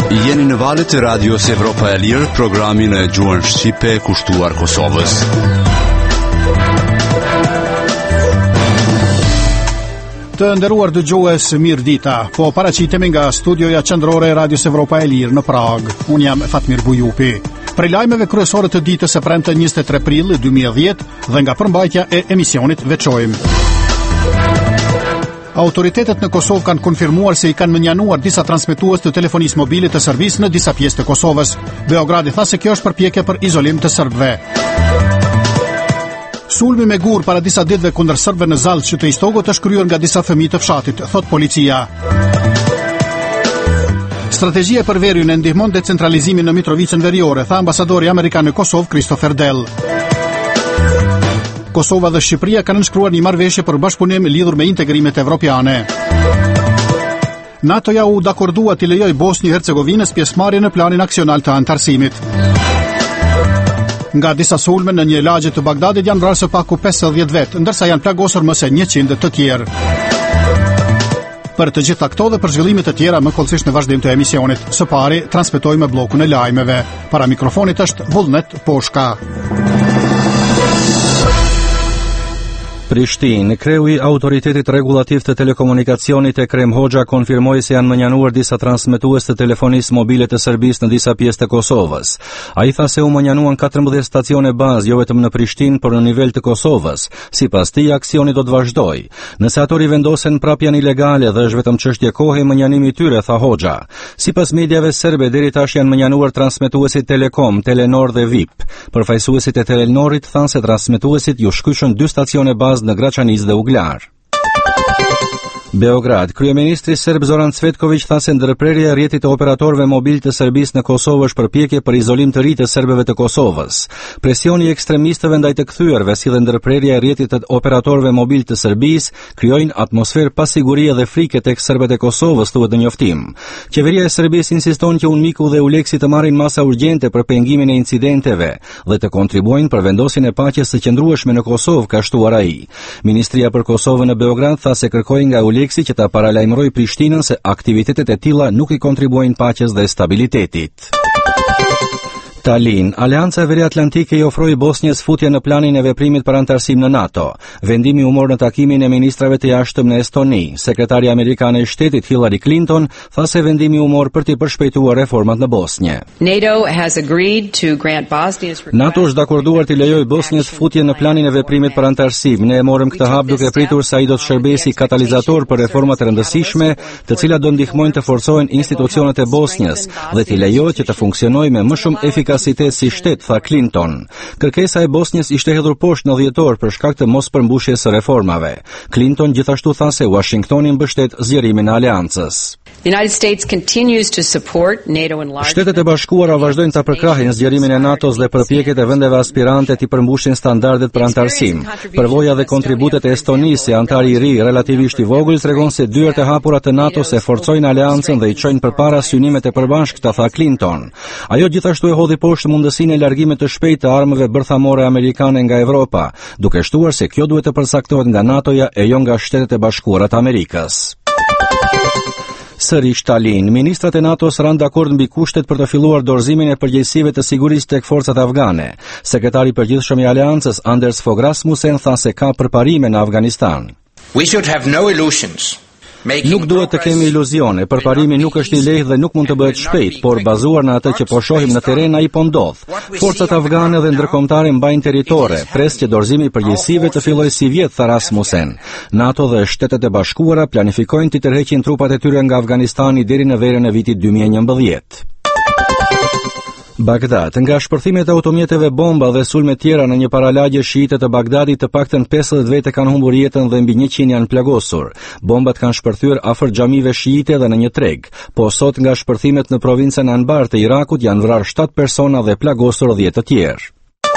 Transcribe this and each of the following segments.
Jeni në valët e Radios Evropa e Lirë, programin e gjuhën shqipe kushtuar Kosovës. Të nderuar dëgjues, mirë dita. Po paraqitemi nga studioja qendrore e Radios Evropa e Lirë në Prag. Unë jam Fatmir Bujupi. Prej lajmeve kryesore të ditës së premte 23 prill 2010 dhe nga përmbajtja e emisionit veçojmë. Autoritetet në Kosovë kanë konfirmuar se i kanë menjanuar disa transmetues të telefonisë mobile të Serbisë në disa pjesë të Kosovës. Beogradi tha se kjo është përpjekje për izolim të serbëve. Sulmi me gur para disa ditëve kundër serbëve në Zallë, qytet i Istogut, është kryer nga disa fëmijë të fshatit, thot policia. Strategjia për verjen e ndihmon decentralizimin në Mitrovicën Veriore, tha ambasadori amerikan në Kosovë Christopher Dell. Kosova dhe Shqipëria kanë nënshkruar një marrëveshje për bashkëpunim lidhur me integrimet evropiane. NATO-ja u dakordua të lejoj Bosnjë-Hercegovinës pjesëmarrje në planin aksional të antarësimit. Nga disa sulme në një lagje të Bagdadit janë vrarë së paku 50 vetë, ndërsa janë plagosur më se 100 të tjerë. Për të gjitha këto dhe për zhvillimet të tjera më kollësisht në vazhdim të emisionit. Së pari transmetojmë bllokun e lajmeve. Para mikrofonit është Vullnet Poshka. Prishtinë, kreu i Autoritetit Rregullativ të Telekomunikacionit Ekrem Hoxha konfirmoi se janë menjanuar disa transmetues të telefonisë mobile të Serbisë në disa pjesë të Kosovës. Ai tha se u menjanuan 14 stacione bazë jo vetëm në Prishtinë, por në nivel të Kosovës. Sipas tij, aksioni do të vazhdojë. Nëse ato rivendosen prap janë ilegale dhe është vetëm çështje kohe menjanimi i tyre, tha Hoxha. Sipas mediave serbe, deri tash janë menjanuar transmetuesit Telekom, Telenor dhe VIP. Përfaqësuesit e Telenorit thanë se transmetuesit ju shkyshën 2 stacione bazë në Graçaniz dhe Uglar. Beograd, kryeministri serb Zoran Cvetković tha se ndërprerja e rrjetit të operatorëve mobil të Serbisë në Kosovë është përpjekje për izolim të ri të serbëve të Kosovës. Presioni i ekstremistëve ndaj të kthyerve si dhe ndërprerja e rrjetit të operatorëve mobil të Serbisë krijojnë atmosferë pasigurie dhe frike tek serbët e Kosovës, thuhet në njoftim. Qeveria e Serbisë insiston që UNMIK-u dhe ULEX-i të marrin masa urgjente për pengimin e incidenteve dhe të kontribuojnë për vendosjen e paqes së qëndrueshme në Kosovë, ka shtuar ai. Ministria për Kosovën në Beograd tha se kërkoi nga ULEX-i që ta paralajmëroi Prishtinën se aktivitetet e tilla nuk i kontribuojnë paqes dhe stabilitetit. Tallinn, Aleanca Veriatlantike i ofroi Bosnjës futje në planin e veprimit për antarësim në NATO. Vendimi u mor në takimin e ministrave të jashtëm në Estoni. Sekretari amerikan e shtetit Hillary Clinton tha se vendimi u mor për të përshpejtuar reformat në Bosnjë. NATO është dakorduar të lejojë Bosnjës futje në planin e veprimit për antarësim. Ne e morëm këtë hap duke pritur se ai do të shërbejë si katalizator për reforma të rëndësishme, të cilat do ndihmojnë të forcohen institucionet e Bosnjës dhe të lejohet që të funksionojë me më shumë efikasitet si shtet, tha Clinton. Kërkesa e Bosnjës ishte hedhur poshtë në dhjetor për shkak të mos përmbushjes së reformave. Clinton gjithashtu tha se Washingtoni mbështet zgjerimin e aleancës. Shtetet e Bashkuara vazhdojnë ta përkrahin zgjerimin e NATO-s dhe përpjekjet e vendeve aspirante të përmbushin standardet për antarësim. Përvoja dhe kontributet e Estonisë, si antar i ri relativisht i vogël, tregon se dyert e hapura të NATO-s e forcojnë aleancën dhe i çojnë përpara synimet e përbashkëta, tha Clinton. Ajo gjithashtu e hodhi poshtë mundësinë e largimit të shpejtë të armëve bërthamore amerikane nga Evropa, duke shtuar se kjo duhet të përcaktohet nga NATO-ja e jo nga Shtetet e Bashkuara të Amerikës. Sërish Tallinn, ministrat e NATO-s ranë dakord mbi kushtet për të filluar dorëzimin e përgjegjësive të sigurisë tek forcat afgane. Sekretari i përgjithshëm i aleancës Anders Fogh Rasmussen tha se ka përparime në Afganistan. Nuk duhet të kemi iluzione, përparimi nuk është i lehtë dhe nuk mund të bëhet shpejt, por bazuar në atë që po shohim në terren ai po ndodh. Forcat afgane dhe ndërkombëtare mbajnë territore, pres që dorëzimi i përgjegjësive të fillojë si vjet, tha Rasmussen. NATO dhe Shtetet e Bashkuara planifikojnë të tërheqin trupat e tyre nga Afganistani deri në verën e vitit 2011. Bagdad, nga shpërthimet e automjeteve bomba dhe sulme tjera në një paralagje shiite të Bagdadit, të paktën 50 vete kanë humbur jetën dhe mbi 100 janë plagosur. Bombat kanë shpërthyer afër xhamive shiite dhe në një treg. Po sot nga shpërthimet në provincën Anbar të Irakut janë vrarë 7 persona dhe plagosur 10 të tjerë.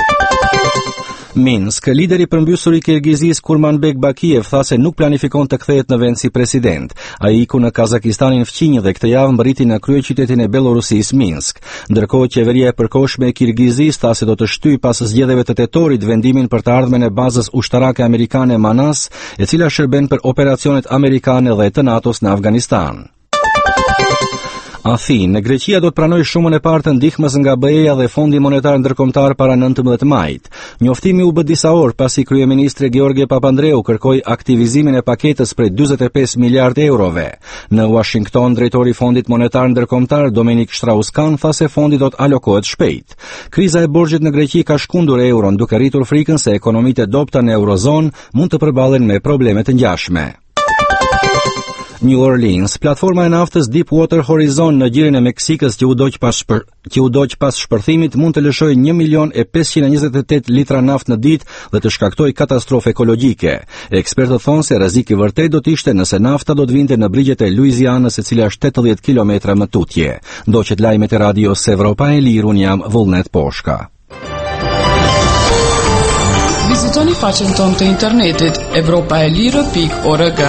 Minsk, lideri përmbysur i Kirgizis Kurmanbek Bakijev tha se nuk planifikon të kthehet në vend si president. Ai iku në Kazakistanin fqinj dhe këtë javë mbriti në kryeqytetin e Bellorusisë Minsk. Ndërkohë qeveria e përkohshme e Kirgizis tha se do të shtyjë pas zgjedhjeve të tetorit vendimin për të ardhmen e bazës ushtarake amerikane Manas, e cila shërben për operacionet amerikane dhe të NATO-s në Afganistan. Athinë, Greqia do të pranojë shumën e parë të ndihmës nga BE-ja dhe Fondi Monetar Ndërkombëtar para 19 majit. Njoftimi u bë disa orë pasi kryeministri George Papandreou kërkoi aktivizimin e paketës prej 45 miliardë eurove. Në Washington, drejtori i Fondit Monetar Ndërkombëtar Dominic Strauss-Kahn tha se fondi do të alokohet shpejt. Kriza e borxhit në Greqi ka shkundur euron, duke rritur frikën se ekonomitë e dobta në eurozonë mund të përballen me probleme të ngjashme. New Orleans, platforma e naftës Deepwater Horizon në gjirin e Meksikës që u doq pas shpërthimit mund të lëshojë 1.528.000 litra naftë në ditë dhe të shkaktojë katastrofë ekologjike. Ekspertët thonë se rrezik i vërtet do të ishte nëse nafta do të vinte në brigjet e Louisianës, e cila është 80 kilometra më tutje. Ndoqet lajmet e radios Evropa e Lirë, unë jam Vullnet Poshka. Vizitoni faqen tonë të internetit evropaelire.org.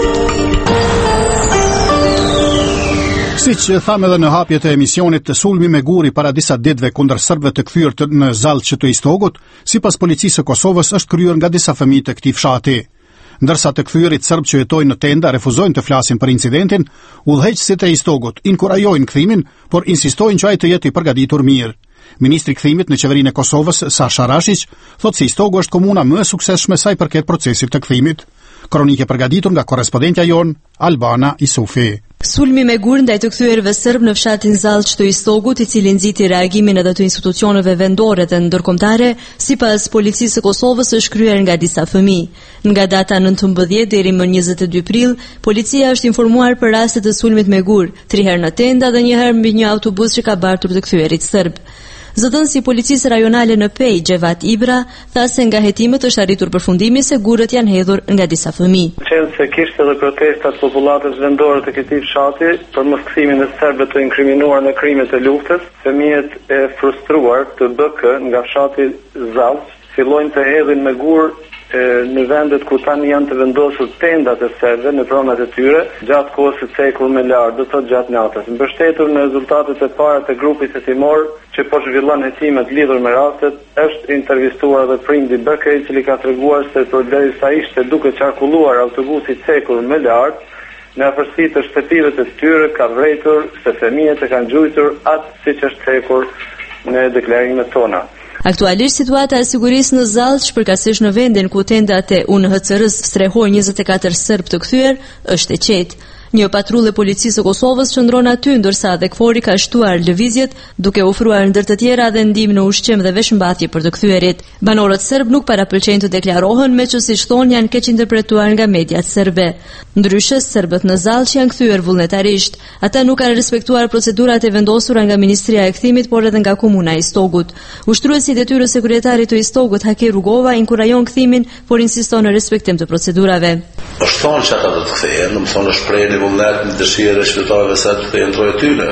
Siç thamë edhe në hapjet e emisionit, sulmi me guri para disa ditëve kundër serbëve të kthyer në Zallçë të Istogut, sipas policisë së Kosovës, është kryer nga disa fëmijë të këtij fshati. Ndërsa të kthyerit serb që jetojnë në tenda refuzojnë të flasin për incidentin, udhëheqësit e Istogut inkurajojnë kthimin, por insistojnë që ai të jetë i përgatitur mirë. Ministri i kthimit në qeverinë e Kosovës, Sasha Rashić, thotë se Istogu është komuna më e suksesshme sa i përket procesit të kthimit. Kronike përgatitur nga korrespondentja jon Albana Isufi. Sulmi me gur ndaj të kthyer serb në fshatin Zallçë të Istogut, i cili nxiti reagimin edhe të institucioneve vendore dhe ndërkombëtare, sipas policisë së Kosovës është kryer nga disa fëmijë. Nga data 19 deri më 22 prill, policia është informuar për raste të sulmit me gur, 3 herë në tenda dhe 1 herë mbi një autobus që ka bartur të kthyerit serb. Zëdhënësi i policisë rajonale në Pej, Xhevat Ibra, tha se nga hetimet është arritur përfundimi se gurët janë hedhur nga disa fëmijë. Qenë se kishte edhe protestat popullatës vendore të këtij fshati për moskthimin e serbëve të inkriminuar në krimet e luftës, fëmijët e frustruar të BK nga fshati Zallçë fillojnë të hedhin me gur në vendet ku tani janë të vendosur tendat e serbëve në pronat e tyre gjatë kohës së cekur me larë, do thotë gjatë natës. Mbështetur në rezultatet e para të grupit hetimor që po zhvillon hetimet lidhur me rastet, është intervistuar edhe prindi BK, i cili ka treguar se përderisa ishte duke qarkulluar autobusi cekur me larë, në afërsi të shtëpive të tyre ka vërejtur se fëmijët e kanë gjujtur atë siç është cekur në deklarimet tona. Aktualisht situata e sigurisë në Zallçë, përkatësisht në vendin ku tendat e UNHCR-s strehojnë 24 serb të kthyer, është e qetë. Një patrullë e policisë së Kosovës qëndron aty, ndërsa dhe KFOR-i ka shtuar lëvizjet, duke ofruar ndër të tjera dhe ndihmë në ushqim dhe veshmbathje për të kthyerit. Banorët serb nuk parapëlqejnë të deklarohen, me që siç thonë janë keq interpretuar nga mediat serbe. Ndryshe, serbët në Zallçë janë kthyer vullnetarisht. Ata nuk kanë respektuar procedurat e vendosura nga Ministria e Kthimit, por edhe nga Komuna e Istogut. Ushtruesi i detyrës sekretarit të Istogut, Haki Rugova, inkurajon kthimin, por insiston në respektim të procedurave. Është thonë që ata do të kthehen, do të thonë shprehjen e vullnet në dëshirë e qytetarëve sa të kthehen ndrojë tyre,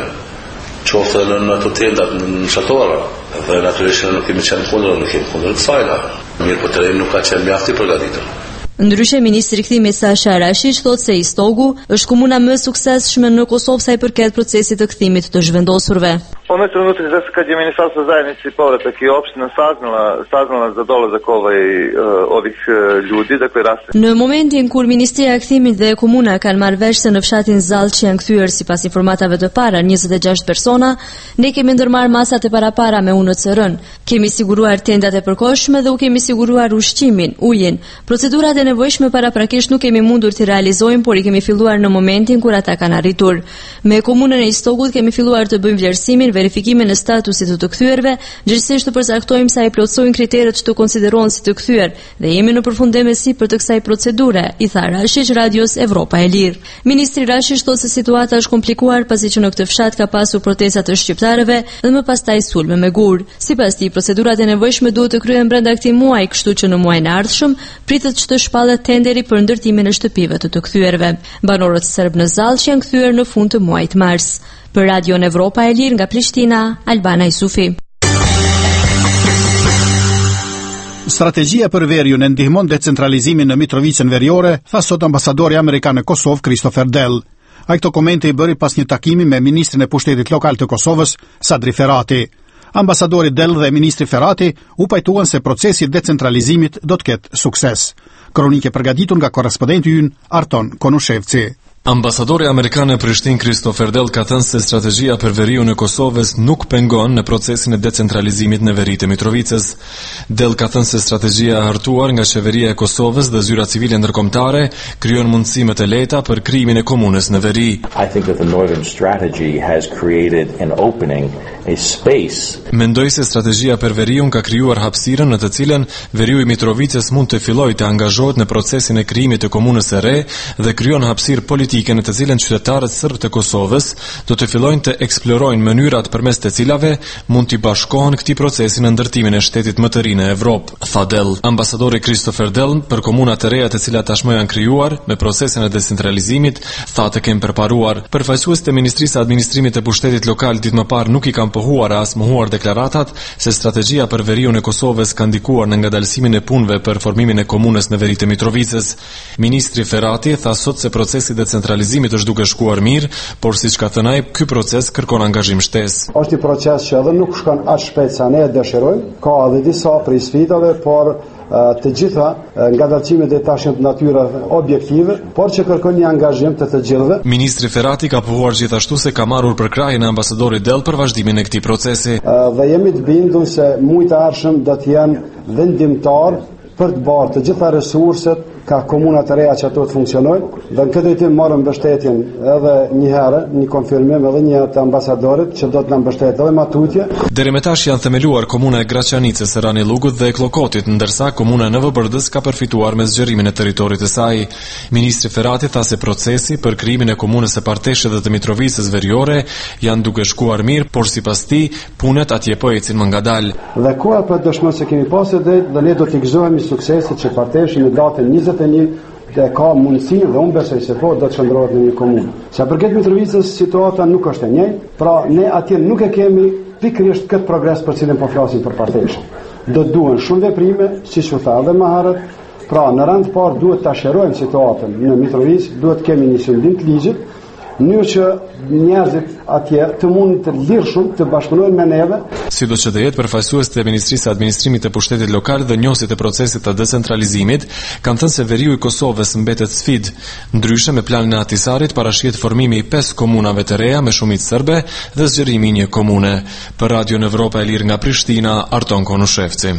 qoftë në ato tendat në shatora, dhe natyrisht nuk kemi qenë kundër kësaj. Mirë, po terreni nuk ka qenë mjaft i përgatitur. Ndryshe, ministri i kthimit Sasha Rashić thotë se Istogu është komuna më e suksesshme në Kosovë sa i përket procesit të kthimit të zhvendosurve. One trenutki kad je Ministarstvo zajednice i povratak i opština saznala za dolazak ovih ljudi, dakle raste. Në momentin kur Ministria e Kthimit dhe komuna kanë marrë vesh se në fshatin Zallçë janë kthyer sipas informatave të para 26 persona, ne kemi ndërmarrë masat e parapara me UNHCR-n. Kemi siguruar tendat e përkohshme dhe u kemi siguruar ushqimin, ujin. Procedurat e nevojshme paraprakisht nuk kemi mundur të realizojmë, por i kemi filluar në momentin kur ata kanë arritur. Me komunën e Istogut kemi filluar të bëjmë vlerësimin, verifikimin e statusit të kthyer-ve, gjithsesi të përcaktojmë sa i plotësojnë kriteret që të konsiderohen si të kthyer dhe jemi në përfundim e sipër të kësaj procedure, i tha Rashić radios Evropa e Lirë. Ministri Rashić thotë se situata është komplikuar pasi që në këtë fshat ka pasur protesta të shqiptarëve dhe më pastaj sulme me gur. Sipas tij, procedurat e nevojshme duhet të kryhen brenda këtij muaji, kështu që në muajin e ardhshëm pritet që të shpallet tenderi për ndërtimin e shtëpive të kthyer-ve. Banorët serb në Zallçë janë kthyer në fund të muajit mars. Për Radion Evropa e Lirë nga Prishtina, Albana Isufi. Strategjia për veriun e ndihmon decentralizimin në Mitrovicën Veriore, tha sot ambasadori amerikan në Kosovë Christopher Dell. Ai këto komente i bëri pas një takimi me ministrin e pushtetit lokal të Kosovës, Sadri Ferati. Ambasadori Dell dhe ministri Ferati u pajtuan se procesi i decentralizimit do të ketë sukses. Kronike përgatitur nga korrespondenti ynë Arton Konushevci. Ambasadori amerikan në Prishtinë Christopher Dell ka thënë se strategjia për veriun e Kosovës nuk pengon në procesin e decentralizimit në veri të Mitrovicës. Dell ka thënë se strategjia e hartuar nga qeveria e Kosovës dhe zyra civile ndërkombëtare krijon mundësi më të lehta për krijimin e komunës në veri. I think that the Northern strategy has created an opening, a space. Mendoj se strategjia për veriun ka krijuar hapësirën në të cilën veriu i Mitrovicës mund të fillojë të angazhohet në procesin e krijimit të komunës së re dhe krijon hapësirë politike në të cilën qytetarët serb të Kosovës do të fillojnë të eksplorojnë mënyrat përmes të cilave mund t'i bashkohen këtij procesi në ndërtimin e shtetit më të ri në Evropë, tha Dell. Ambasadori Christopher Dell për komunat e reja të cilat tashmë janë krijuar me procesin e decentralizimit, tha të kemë përparuar. Përfaqësuesit e Ministrisë së Administrimit të Pushtetit Lokal ditë më parë nuk i kanë pohuar as mohuar deklaratat se strategjia për veriun e Kosovës ka ndikuar në ngadalësimin e punëve për formimin e komunës në veri të Mitrovicës. Ministri Ferrati tha sot se procesi decentralizimit është duke shkuar mirë, por siç ka thënë ai, ky proces kërkon angazhim shtesë. Është një proces që edhe nuk shkon aq shpejt sa ne e dëshirojmë, ka edhe disa prej sfidave, por të gjitha ngadalësimet e tash janë natyre objektive, por që kërkon një angazhim të gjithëve. Ministri Ferrati ka pohuar gjithashtu se ka marrur përkrahjen e ambasadorit Dell për vazhdimin e këtij procesi. Dhe jemi të bindur se mujt e ardhshëm do të jenë vendimtar për të bërë të gjitha resurset ka komunat e reja që ato të funksionojnë, dhe në këtë drejtim marrëm mbështetjen edhe një herë, një konfirmim edhe një të ambasadorit që do të na mbështetë edhe matutje. Deri më tash janë themeluar komuna e Graçanicës, së Ranilugut dhe e Kllokotit, ndërsa komuna e Nevëbërdës ka përfituar me zgjerimin e territorit të saj. Ministri Ferrati tha se procesi për krijimin e komunës së Parteshit dhe të Mitrovicës veriore janë duke shkuar mirë, por sipas tij punët atje po ecin më ngadalë. Dhe koha për dëshmon se kemi pasur dhe ne do të gëzohemi suksesit që Parteshi në datën 21 dhe ka mundësi dhe unë besoj se po do të qëndrohet në një komunë. Sa përket Mitrovicës, situata nuk është e njëjtë, pra ne atje nuk e kemi pikërisht këtë progres për cilin po flasim për Parteshin. Do duhen shumë veprime, siç u tha edhe më herët, pra në rand të parë duhet ta shërojmë situatën në Mitrovicë, duhet kemi një shëndim të ligjit, në që njerëzit atje të mund të lirshëm të bashkëpunojnë me neve. Sidoqë të jetë përfaqësuesit e Ministrisë së Administrimit të Pushtetit Lokal dhe njohësit e procesit të decentralizimit kanë thënë se veriu i Kosovës mbetet sfidë. Ndryshe me planin e Ahtisarit parashihet formimi i 5 komunave të reja me shumicë serbe dhe zgjerimi i një komune. Për Radio Evropa e Lirë nga Prishtina, Arton Konushevci.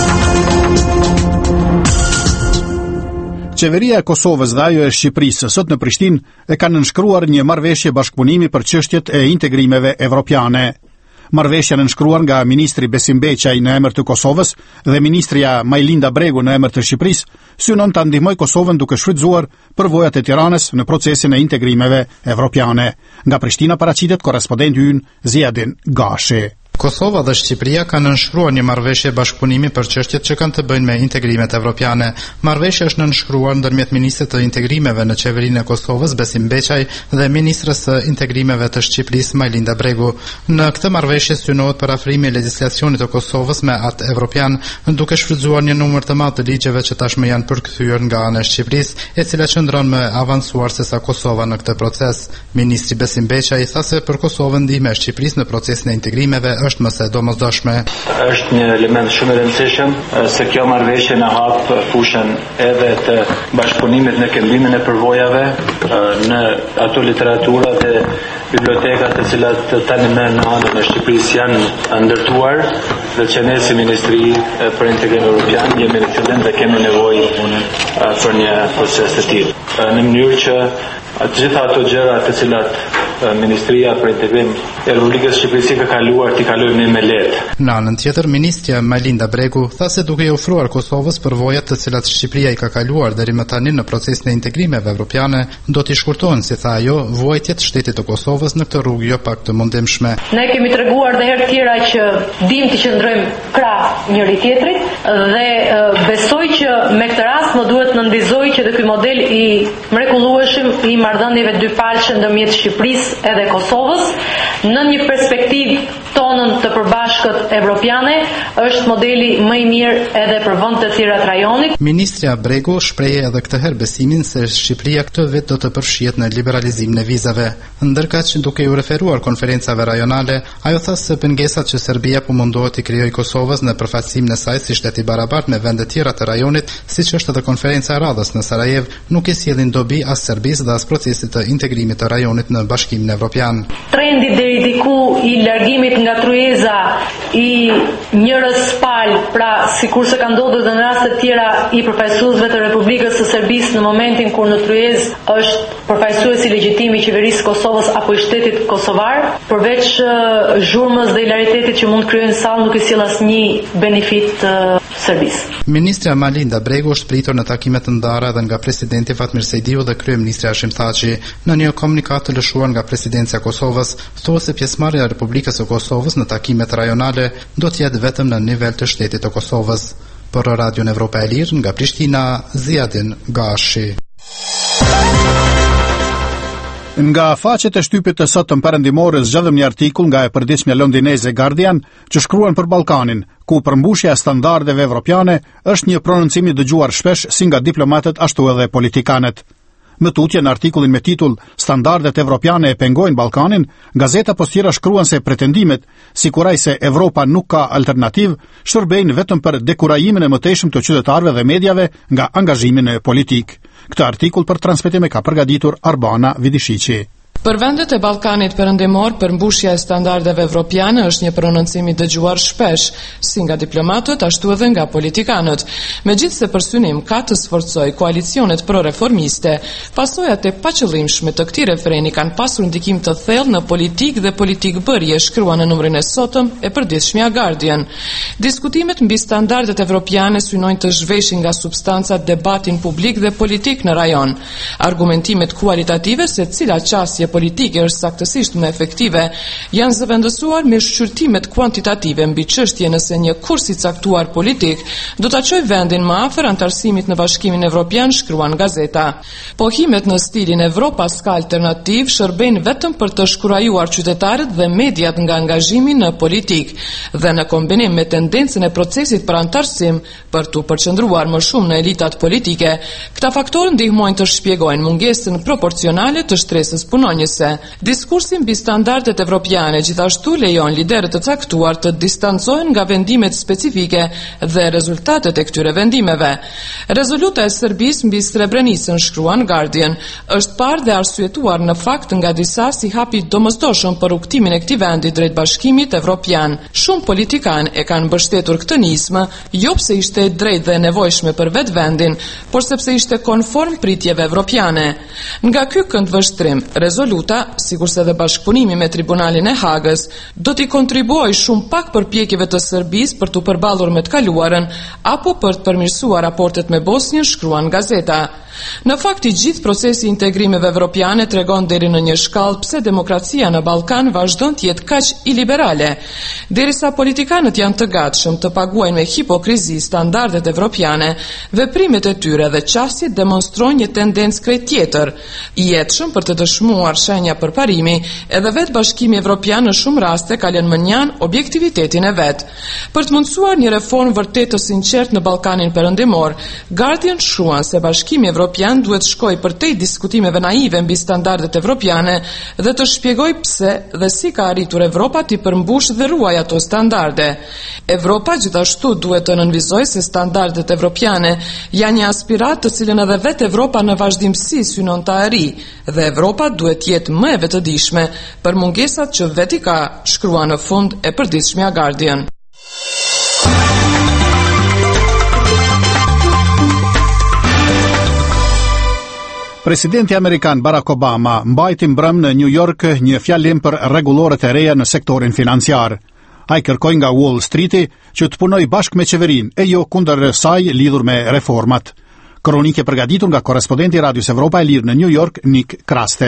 Qeveria e Kosovës dhe ajo e Shqipërisë sot në Prishtinë e kanë nënshkruar një marrëveshje bashkëpunimi për çështjet e integrimeve evropiane. Marrëveshja nënshkruar nga ministri Besim Beqaj në emër të Kosovës dhe ministrja Majlinda Bregu në emër të Shqipërisë synon ta ndihmojë Kosovën duke shfrytzuar përvojat e Tiranës në procesin e integrimeve evropiane. Nga Prishtina paraqitet korrespondenti ynë Ziadin Gashi. Kosova dhe Shqipëria kanë nënshkruar një marrëveshje bashkëpunimi për çështjet që kanë të bëjnë me integrimet evropiane. Marrëveshja është nënshkruar ndërmjet ministrit të integrimeve në qeverinë e Kosovës Besim Beqaj dhe ministrës së integrimeve të Shqipërisë Majlinda Bregu. Në këtë marrëveshje synohet parafrimi i legjislacionit të Kosovës me akt evropian, duke shfrytzuar një numër të madh të ligjeve që tashmë janë përkthyer nga ana e Shqipërisë, e cila qëndron më avancuar se sa Kosova në këtë proces. Ministri Besim Beqaj tha se për Kosovën ndihma e Shqipërisë në procesin e integrimeve është më së domosdoshme. Është një element shumë i rëndësishëm se kjo marrëveshje na hap fushën edhe të bashkëpunimit në këmbimin e përvojave në ato literaturat e bibliotekat të cilat tani në anën e Shqipërisë janë ndërtuar dhe që ne si Ministri për Integrim Evropian jemi në fillim dhe kemi nevojë për një proces të tillë. Në mënyrë që të gjitha ato gjëra të cilat Ministria për Integrim e Republikës Shqipërisë ka kaluar t'i kalojmë me lehtë. Në anën tjetër, ministrja Majlinda Bregu tha se duke i ofruar Kosovës përvojat të cilat Shqipëria i ka kaluar deri më tani në procesin e integrimeve evropiane, do t'i shkurtohen, si tha ajo, vuajtjet shtetit të Kosovës në këtë rrugë jo pak të mundimshme. Ne kemi treguar dhe herë tjera që dim të qëndrojmë krah njëri tjetrit dhe besoj që me këtë rast më duhet të nënvizoj që ky model i mrekullueshëm i marrëdhënieve dypalëshe ndërmjet Shqipërisë edhe Kosovës në një perspektivë tonën të përbashkët evropiane është modeli më i mirë edhe për vende të tjera të rajonit. Ministria Bregu shprehe edhe këtë herë besimin se Shqipëria këtë vit do të përfshihet në liberalizimin e vizave. Ndërkaq duke u referuar konferencave rajonale, ajo tha se pengesat që Serbia po mundohet i krijojë Kosovës në përfaqësimin e saj si shtet i barabartë me vende tjera të rajonit, siç është edhe konferenca e radhës në Sarajevo, nuk i sjellin dobi as Serbisë dhe as procesit të integrimit të rajonit në Bashkimin Evropian. Trendi deri diku i largimit nga tryeza i njërës palë, pra sikurse ka ndodhur në raste të tjera i përfaqësuesve të Republikës së Serbisë në momentin kur në tryezë është përfaqësuesi legjitim i qeverisë Kosovës apo i shtetit kosovar, përveç zhurmës dhe hilaritetit që mund të krijojnë sallë, nuk i sjell asnjë benefit Serbisë. Ministra Malinda Bregu është pritur në takime të ndara edhe nga presidenti Fatmir Sejdiu dhe kryeministri Hashim Thaçi. Në një komunikat të lëshuar nga presidencia e Kosovës, thuhet se pjesëmarrja e Republikës së Kosovës në takimet rajonale do të jetë vetëm në nivel të shtetit të Kosovës. Për Radion Evropa e Lirë nga Prishtina, Ziadin Gashi. Nga faqet e shtypit të sotëm perëndimore zgjodhem një artikull nga e përditshmja londineze Guardian që shkruan për Ballkanin, ku përmbushja e standardeve evropiane është një prononcim i dëgjuar shpesh si nga diplomatët ashtu edhe politikanët. Më tutje në artikullin me titull Standardet evropiane e pengojnë Ballkanin, gazeta postiera shkruan se pretendimet, sikuraj se Evropa nuk ka alternativë, shërbejnë vetëm për dekurajimin e mëtejshëm të qytetarëve dhe mediave nga angazhimi politik. Këtë artikull për transmetim e ka përgatitur Arbana Vidishiqi. Për vendet e Ballkanit Perëndimor, përmbushja e standardeve evropiane është një prononcim i dëgjuar shpesh, si nga diplomatët ashtu edhe nga politikanët. Megjithse për synim ka të sforcojë koalicionet pro-reformiste, pasojat e paqëllimshme të këtij refereni kanë pasur ndikim të thellë në politikë dhe politikbërje, shkruan në numrin e sotëm e përditshmja Guardian. Diskutimet mbi standardet evropiane synojnë të zhveshin nga substanca debatin publik dhe politik në rajon. Argumentimet kualitative se cila qasje politike është saktësisht më efektive, janë zëvendësuar me shqyrtimet kuantitative mbi çështje nëse një kurs i caktuar politik do ta çojë vendin më afër antarësimit në Bashkimin Evropian, shkruan gazeta. Pohimet në stilin Evropa s'ka alternativë shërbejnë vetëm për të shkurajuar qytetarët dhe mediat nga angazhimi në politik dhe në kombinim me tendencën e procesit për antarësim për të përqendruar më shumë në elitat politike, këta faktorë ndihmojnë të shpjegojnë mungesën proporcionale të shtresës punonjëse. Diskursi mbi standardet evropiane gjithashtu lejon liderët të caktuar të distancohen nga vendimet specifike dhe rezultatet e këtyre vendimeve. Rezoluta e Serbisë mbi Srebrenicën, shkruan Guardian, është parë dhe arsyetuar në fakt nga disa si hapi domosdoshëm për rrugtimin e këtij vendi drejt Bashkimit Evropian. Shumë politikanë e kanë mbështetur këtë nismë, jo pse ishte e drejtë dhe e nevojshme për vetë vendin, por sepse ishte konform pritjeve evropiane. Nga ky këndvështrim, rezoluta, sikurse dhe bashkëpunimi me Tribunalin e Hagës, do t'i kontribuojë shumë pak përpjekjeve të Serbisë për t'u përballur me të kaluarën apo për të përmirësuar raportet me Bosnjën, shkruan gazeta. Në fakt, i gjithë procesi i integrimeve evropiane tregon deri në një shkallë pse demokracia në Ballkan vazhdon të jetë kaq iliberale. Derisa politikanët janë të gatshëm të paguajnë me hipokrizi standardet evropiane, veprimet e tyre dhe qasjet demonstrojnë një tendencë krejt tjetër, i jetshëm për të dëshmuar shenja përparimi, edhe vetë Bashkimi Evropian në shumë raste ka lënë mënjan objektivitetin e vet. Për të mundsuar një reformë vërtet të sinqertë në Ballkanin Perëndimor, Guardian shkruan se Bashkimi Evropian duhet shkoj përtej diskutimeve naive mbi standardet evropiane dhe të shpjegoj pse dhe si ka arritur Evropa t'i përmbush dhe ruaj ato standarde. Evropa gjithashtu duhet të nënvizoj se standardet evropiane janë një aspirat të cilën edhe vetë Evropa në vazhdimsi synon të arri dhe Evropa duhet jetë më e vetëdijshme për mungesat që veti ka, shkrua në fund e përditshmja Guardian. Presidenti amerikan Barack Obama mbajti mbrëm në New York një fjalim për rregulloret e reja në sektorin financiar. Ai kërkoi nga Wall Streeti që të punojë bashkë me qeverinë e jo kundër saj lidhur me reformat. Kronike përgatitur nga korrespondenti Radios Evropa e Lirë në New York, Nik Krastev.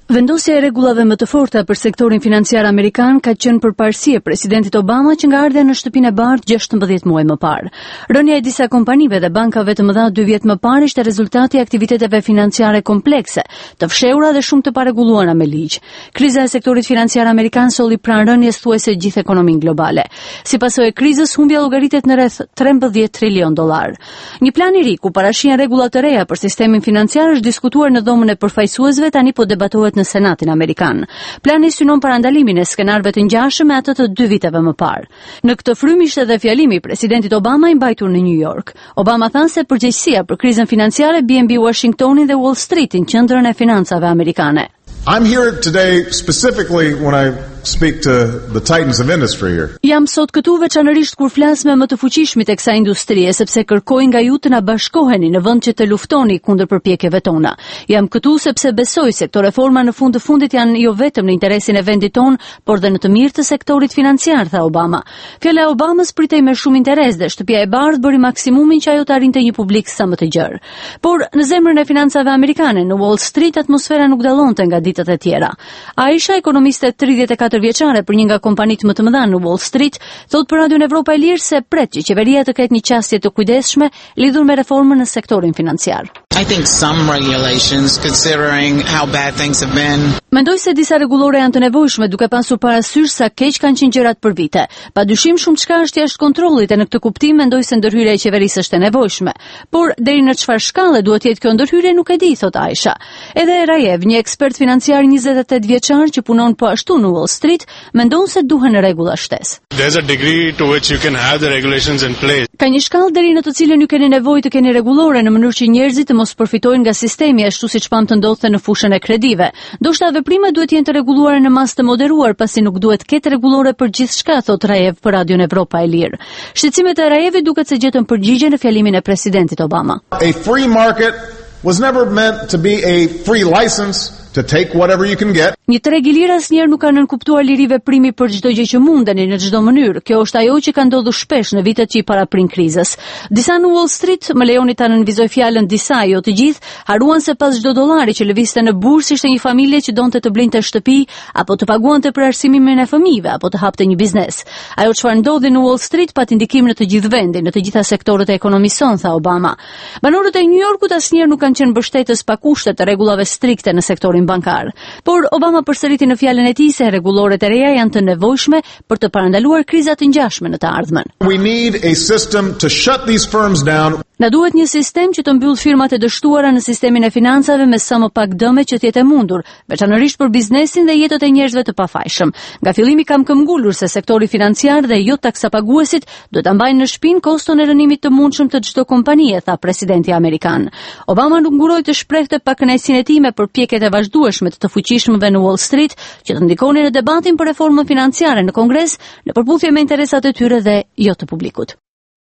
Vendosja e rregullave më të forta për sektorin financiar amerikan ka qenë përparësi e presidentit Obama që nga ardhe në Shtëpinë e Bardhë 16 muaj më parë. Rënja e disa kompanive dhe bankave të mëdha 2 vjet më parë ishte rezultati i aktiviteteve financiare komplekse, të fshehura dhe shumë të paregulluara me ligj. Kriza e sektorit financiar amerikan solli pranë rënjes thuajse gjithë ekonominë globale. Si pasojë e krizës, humbja llogaritet në rreth 13 trilion dollar. Një plan i ri ku parashihen rregulla të reja për sistemin financiar është diskutuar në dhomën e përfaqësuesve, tani po debatohet në Senatin Amerikan. Plani synon parandalimin e skenarëve të ngjashëm me atë të 2 viteve më parë. Në këtë frym ishte edhe fjalimi i presidentit Obama i mbajtur në New York. Obama thanë se përgjegjësia për krizën financiare bie mbi Washingtonin dhe Wall Streetin, qendrën e financave amerikane. I'm here today specifically when I speak to the titans of industry here. Jam sot këtu veçanërisht kur flas me më të fuqishmit e kësaj industrie, sepse kërkoj nga ju të na bashkoheni në vend që të luftoni kundër përpjekjeve tona. Jam këtu sepse besoj se këto reforma në fund të fundit janë jo vetëm në interesin e vendit ton, por dhe në të mirë të sektorit financiar, tha Obama. Fjala e Obamës pritej me shumë interes dhe Shtëpia e Bardhë bëri maksimumin që ajo të arrinte një publik sa më të gjerë. Por në zemrën e financave amerikane, në Wall Street, atmosfera nuk dallonte nga ditët e tjera. Aisha, ekonomiste 34 vjeçare për një nga kompanitë më të mëdha në Wall Street, thot për Radion Evropa e Lirë se pret që qeveria të ketë një qasje të kujdesshme lidhur me reformën në sektorin financiar. I think some regulations, considering how bad things have been. Mendoj se disa rregullore janë të nevojshme duke pasur parasysh sa keq kanë qenë gjërat për vite. Padyshim shumë çka është jashtë kontrollit e në këtë kuptim mendoj se ndërhyrja e qeverisë është e nevojshme. Por deri në çfarë shkallë duhet jetë kjo ndërhyrje nuk e di, thot Aisha. Edhe Rajev, një ekspert financiar 28 vjeçar që punon po ashtu në Wall Street, mendon se duhen rregulla shtesë. There's a degree to which you can have the regulations in place. Ka një shkallë deri në të cilën ju keni nevojë të keni rregullore në mënyrë që njerëzit të mos përfitojnë nga sistemi ashtu siç pam të ndodhte në fushën e kredive. Ndoshta veprimet duhet jenë të rregulluara në masë të moderuar, pasi nuk duhet ketë rregullore për gjithçka, thot Rajev për Radion Evropa e Lirë. Shqetësimet e Rajevit duket se gjetën përgjigje në fjalimin e presidentit Obama. A free market was never meant to be a free license to take whatever you can get. Një treg i lirë asnjëherë nuk ka nënkuptuar liri veprimi për çdo gjë që mundeni në çdo mënyrë. Kjo është ajo që ka ndodhur shpesh në vitet që i paraprin krizës. Disa në Wall Street, më lejoni ta nënvizoj fjalën disa, jo të gjithë, haruan se pas çdo dollari që lëvizte në bursë ishte një familje që donte të blinte shtëpi apo të paguante për arsimimin e fëmijëve apo të hapte një biznes. Ajo çfarë ndodhi në Wall Street pat ndikim në të gjithë vendin, në të gjitha sektorët e ekonomisë, tha Obama. Banorët e New Yorkut asnjëherë nuk kanë qenë mbështetës pa kushte të rregullave strikte në sektorin bankar. Por Obama përsëriti në fjalën e tij se rregulloret e reja janë të nevojshme për të parandaluar kriza të ngjashme në të ardhmen. We need a system to shut these firms down. Na duhet një sistem që të mbyll firmat e dështuara në sistemin e financave me sa më pak dëme që të jetë e mundur, veçanërisht për biznesin dhe jetët e njerëzve të pafajshëm. Nga fillimi kam këmbgulur se sektori financiar dhe jo taksapaguesit duhet ta mbajnë në shpinë koston e rënimit të mundshëm të çdo kompanie, tha presidenti amerikan. Obama nuk nguroi të shprehte pakënaqësinë e tij me përpjekjet e vazhdueshme të fuqishmëve në Wall Street që të ndikonin në debatin për reformën financiare në Kongres në përputhje me interesat e tyre dhe jo të publikut.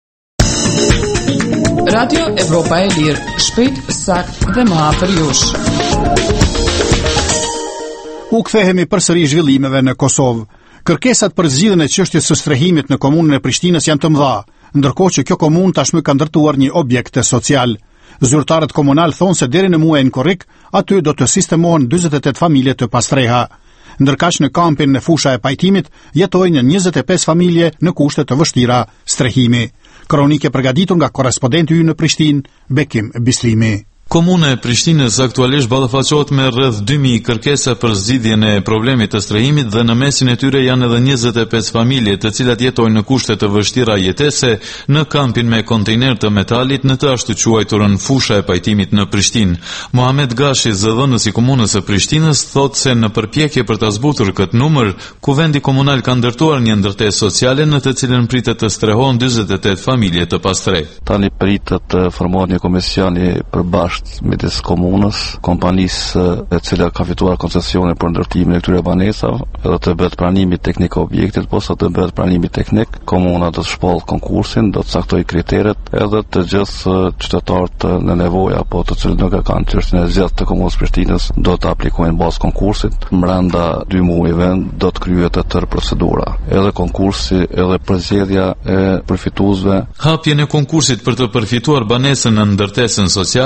Radio Evropa e Lirë, shpejt, sakt dhe më afër jush. U kthehemi përsëri zhvillimeve në Kosovë. Kërkesat për zgjidhjen e çështjes së strehimit në komunën e Prishtinës janë të mëdha, ndërkohë që kjo komunë tashmë ka ndërtuar një objekt social. Zyrtarët komunal thonë se deri në muajin korrik aty do të sistemohen 48 familje të pastreha. Ndërkaq në kampin në fusha e pajtimit jetojnë 25 familje në kushte të vështira strehimi. Kronike përgatitur nga korrespondenti ynë në Prishtinë, Bekim Bislimi. Komuna e Prishtinës aktualisht ballafaqohet me rreth 2000 kërkesa për zgjidhjen e problemit të strehimit dhe në mesin e tyre janë edhe 25 familje të cilat jetojnë në kushte të vështira jetese në kampin me kontejner të metalit në të ashtu quajturën fusha e pajtimit në Prishtinë. Mohamed Gashi, zëdhënës i komunës së Prishtinës, thotë se në përpjekje për ta zbutur këtë numër, kuvendi komunal ka ndërtuar një ndërtesë sociale në të cilën pritet të strehohen 48 familje të pastre. Tani pritet të formohet një komision i përbashkët midis komunës, kompanisë e cila ka fituar koncesione për ndërtimin e këtyre banesave, edhe të bëhet pranimi teknik i objektit, posa të bëhet pranimi teknik, komuna do të shpall konkursin, do të caktoj kriteret, edhe të gjithë qytetarët në nevojë apo të cilët nuk e kanë çështjen e zgjatë të komunës Prishtinës do të aplikojnë bazë konkursit. Brenda 2 muajve do të kryhet e tërë procedura, edhe konkursi, edhe përzgjedhja e përfituesve. Hapjen e konkursit për të përfituar banesën në ndërtesën sociale me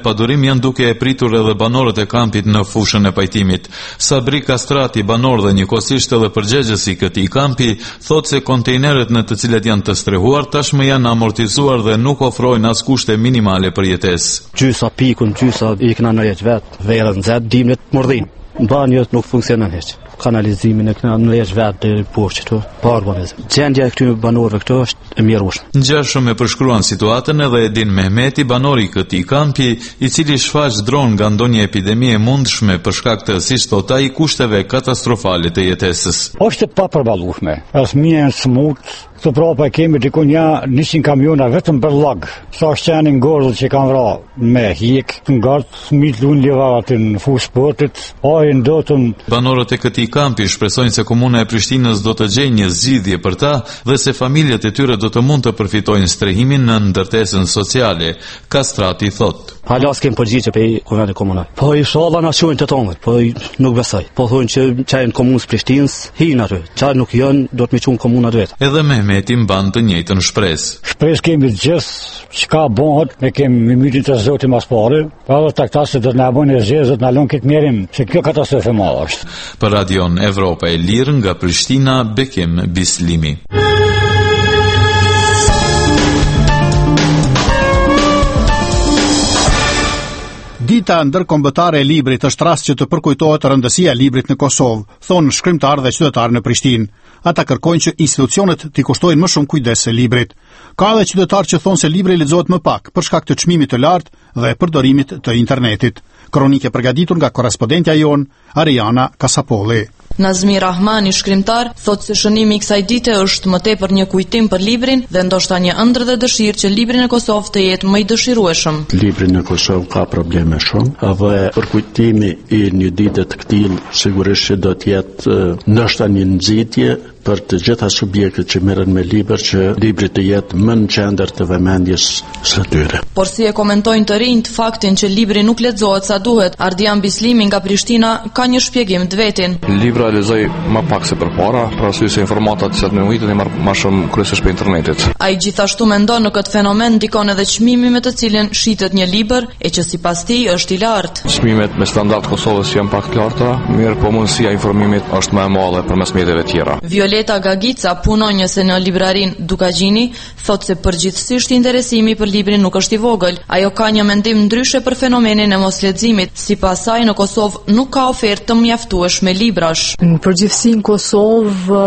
padurim janë duke e pritur edhe banorët e kampit në fushën e pajtimit. Sabri Kastrati, banor dhe njëkohësisht edhe përgjegjësi i këtij kampi, thotë se kontejneret në të cilat janë të strehuar tashmë janë amortizuar dhe nuk ofrojnë as kushte minimale për jetesë. Gjysa pikun, gjysa ikna në jetë vetë, verën zetë, dimnet mordhin. Në banjët nuk funksionon heq. Kanalizimin e këna në lesh vetë dhe porqë të parbanizim. Gjendja e këtyre banorëve këto është e mjerueshme. Ngjashëm e përshkruan situatën edhe Edin Mehmeti, banori i këtij kampi, i cili shfaq dron nga ndonjë epidemi e mundshme për shkak të, siç thot ai, kushteve katastrofale të jetesës. Është e paparballueshme. Fëmijë smut, të prapa kemi dikun 100 kamiona vetëm për lag. Sa është qenë ngordhë që kanë vrarë me hik, ngart fëmijët luajnë livatin në fushë sportit, ajën dotën. Banorët e këtij kampi shpresojnë se komuna e Prishtinës do të gjejë një zgjidhje për ta dhe se familjet e tyre do të mund të përfitojnë strehimin në ndërtesën sociale. Kastrati thot. Hala s'kem përgjigje pe komunat komunal. Po inshallah na shojnë të tonët, po nuk besoj. Po thonë që çajin komunës Prishtinës hin aty. Çaj nuk janë, do të më çon komunat vet. Edhe Mehmeti mban të njëjtën shpresë. Shpresë kemi të gjithë çka bëhet, ne kemi mytin të Zotit mas pare, pa ata se do të na bëjnë zgjedhje, do të na lënë këtë mjerim, se kjo katastrofë e madhe është. Për Radion Evropa e Lirë nga Prishtina, Bekim Bislimi. Dita ndërkombëtare e librit është rast që të përkujtohet rëndësia e librit në Kosovë, thonë shkrimtarë dhe qytetarë në Prishtinë. Ata kërkojnë që institucionet t'i kushtojnë më shumë kujdes se librit. Ka edhe qytetarë që thonë se libri lexohet më pak për shkak të çmimit të lartë dhe përdorimit të internetit. Kronike përgatitur nga korrespondentja jon Ariana Kasapolli. Nazmi Rahmani, shkrimtar, thot se shënimi i kësaj dite është më tepër një kujtim për librin dhe ndoshta një ëndër dhe dëshirë që libri në Kosovë të jetë më i dëshirueshëm. Libri në Kosovë ka probleme shumë dhe përkujtimi i një dite të këtij sigurisht që do të jetë ndoshta një nxitje për të gjitha subjektet që merren me libër që libri të jetë më në qendër të vëmendjes së tyre. Por si e komentojnë të rinjt faktin që libri nuk lexohet sa duhet, Ardian Bislimi nga Prishtina ka një shpjegim të vetin. Libra lexoj më pak se përpara, për arsye se informatat që në ujitën e më shumë kryesisht për internetit. Ai gjithashtu mendon në këtë fenomen ndikon edhe çmimi me të cilin shitet një libër e që sipas tij është i lartë. Çmimet me standard Kosovës janë pak të larta, mirë po mundësia e informimit është më e madhe përmes mjeteve tjera. Violeta Gagica, punonjëse në librarin Dukagjini, thot se përgjithsisht interesimi për librin nuk është i vogël. Ajo ka një mendim ndryshe për fenomenin e mosleximit. Sipas saj në Kosovë nuk ka ofertë të mjaftueshme librash. Në përgjithësi në Kosovë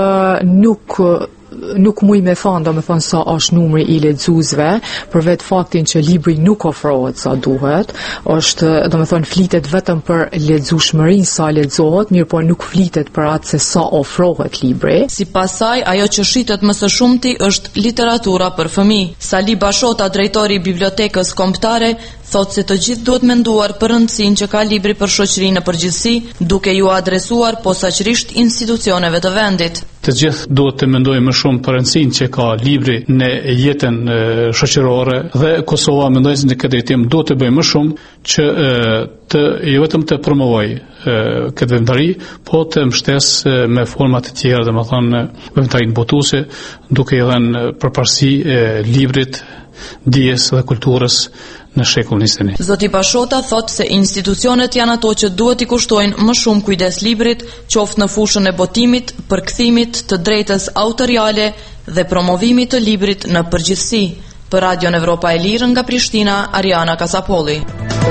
nuk muj me thonë, do me thonë sa është numri i lexuesve, për vetë faktin që libri nuk ofrohet sa duhet, është, do me thonë, flitet vetëm për lexueshmërinë sa lexohet, mirë po nuk flitet për atë se sa ofrohet libri. Sipas saj, ajo që shitet më së shumti është literatura për fëmijë. Sali Bashota, drejtori i bibliotekës kombëtare, thot se të gjithë duhet menduar për rëndësinë që ka libri për shoqërinë në përgjithësi, duke ju adresuar posaçërisht institucioneve të vendit. Të gjithë duhet të mendojmë më shumë për rëndësinë që ka libri në jetën shoqërore dhe Kosova mendoj se në këtë drejtim duhet të bëjë më shumë që të jo vetëm të promovoj këtë veprimtari, po të mbështes me forma të tjera, domethënë veprimtarinë botuese, duke i dhënë përparësi librit, dijes dhe kulturës në shekullin 21. Zoti Bashota thot se institucionet janë ato që duhet i kushtojnë më shumë kujdes librit, qoftë në fushën e botimit, përkthimit të drejtës autoriale dhe promovimit të librit në përgjithësi. Për Radion Evropa e Lirë nga Prishtina, Ariana Kasapolli.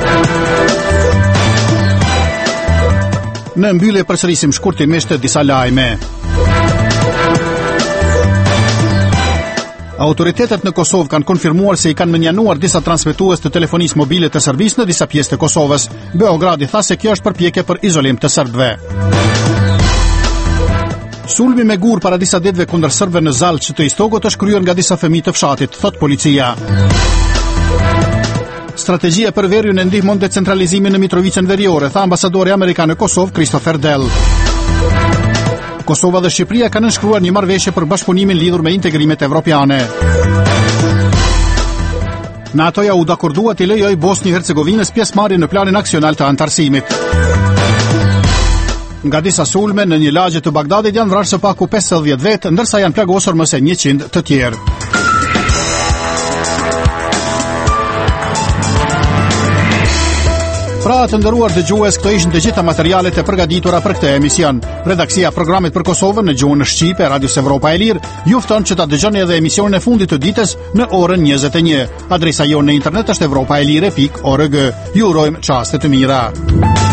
Në mbyllje përsërisim shkurtimisht disa lajme. Autoritetet në Kosovë kanë konfirmuar se i kanë menjanuar disa transmetues të telefonisë mobile të Serbisë në disa pjesë të Kosovës. Beogradi tha se kjo është përpjekje për izolim të serbëve. Sulmi me gur para disa ditëve kundër serbëve në Zalç të Istogut është kryer nga disa fëmijë të fshatit, thot policia. Strategjia për verjun e ndihmon decentralizimin në Mitrovicën Veriore, tha ambasadori amerikan në Kosovë Christopher Dell. Kosova dhe Shqipëria kanë nënshkruar një marrëveshje për bashkëpunimin lidhur me integrimet evropiane. NATO-ja u dakordua të lejoj Bosnjë-Hercegovinës pjesëmarrje në planin aksional të antarësimit. Nga disa sulme në një lagje të Bagdadit janë vrarë së paku 50 vetë, ndërsa janë plagosur më se 100 të tjerë. Pra të nderuar dëgjues, këto ishin të gjitha materialet e përgatitura për këtë emision. Redaksia e programit për Kosovën në gjuhën shqipe e Radios Evropa e Lirë ju fton që ta dëgjoni edhe emisionin e fundit të ditës në orën 21. Adresa jonë në internet është europaelire.org. Ju urojmë çaste të mira.